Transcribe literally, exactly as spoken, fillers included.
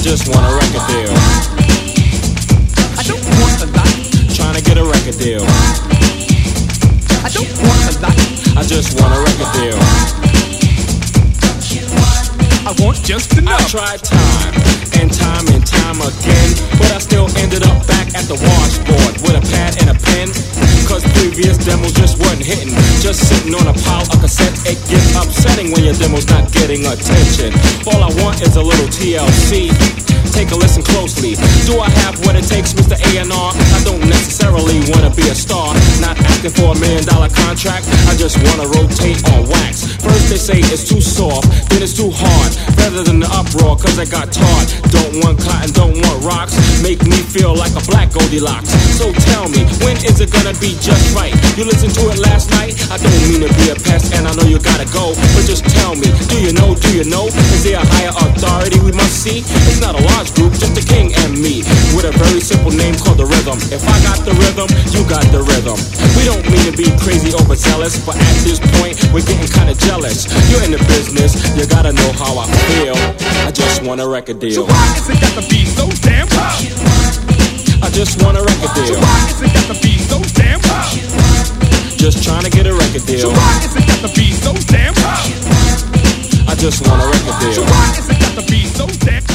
just want a record deal. I don't want a lot. Trying to get a record deal. I don't want a lot. I just want a record deal. I want just enough. I tried time and time and time again, but I still ended up back at the washboard with a pad and a pen. Cause previous demos just weren't hitting. Just sitting on a pile of cassettes. It gets upsetting when your demo's not getting attention. All I want is a little T L C. Take a listen closely. Do I have what it takes, Mister A and R? I don't necessarily wanna be a star. Not asking for a million dollar contract. I just wanna rotate on wax. First they say it's too soft, then it's too hard. Rather than the uproar, cause I got tarred. Don't want cotton, don't want rocks. Make me feel like a black Goldilocks. So tell me, when is it gonna be just right? You listened to it last night? I don't mean to be a pest, and I know you gotta go. But just tell me, do you know, do you know? Is there a higher authority we must see? It's not a large group, just the king and me, with a very simple name called the rhythm. If I got the rhythm, you got the rhythm. We don't mean to be crazy overzealous, but at this point, we're getting kinda jealous. You're in the business, you gotta know how I feel. I just want a record deal. So why is it got to be so damn loud? I just want a record deal. So why is it got to be so damn loud? Just trying to get a record deal. So why is it got to be so damn loud? I just want a record deal. So why is it got to be so damn